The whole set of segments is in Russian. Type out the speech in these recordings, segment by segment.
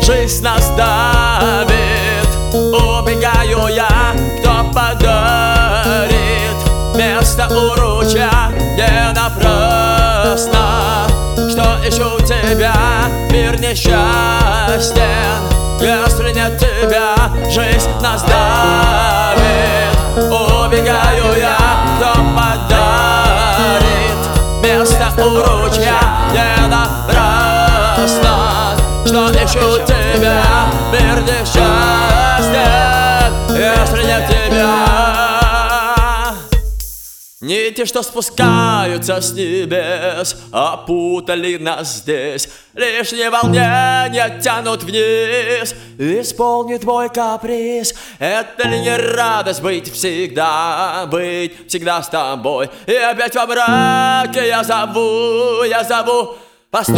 жизнь нас давит. Убегаю я, кто подарит место у ручья, не напрасно. Что ищу тебя, мир несчастен. Если нет тебя, жизнь нас давит. Убегаю я, кто подарит место у ручья, не напрасно. Что ищу тебя, мир несчастен. Если нет тебя. Нити, что спускаются с небес, опутали нас здесь. Лишние волнения тянут вниз. Исполни твой каприз. Это ли не радость быть всегда с тобой? И опять во мраке я зову, постой.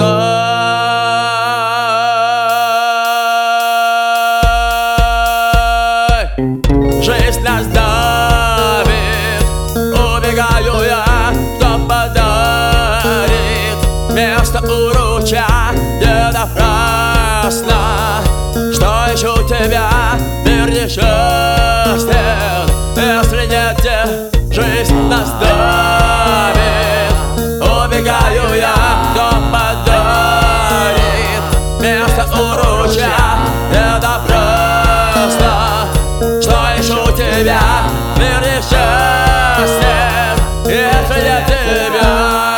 Жизнь нас давит. Убегаю я, кто подарит место у ручья, не напрасно. Что ищу тебя, мир несчастен. Если нет тебя, жизнь нас давит. Убегаю я, кто подарит место у ручья, не напрасно. Что ищу тебя, мир несчастен. Если я тебя.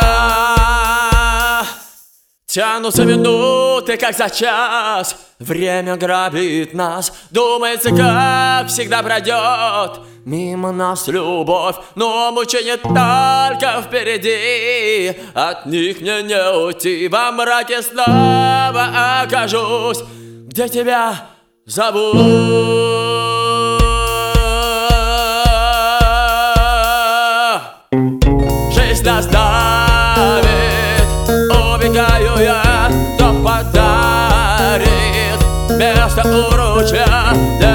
Тянутся минуты, как за час. Время грабит нас. Думается, как всегда пройдет мимо нас любовь. Но мучение только впереди. От них мне не уйти. Во мраке снова окажусь, где тебя зовут. Жизнь нас давит. Убегаю я, кто подарит место у ручья.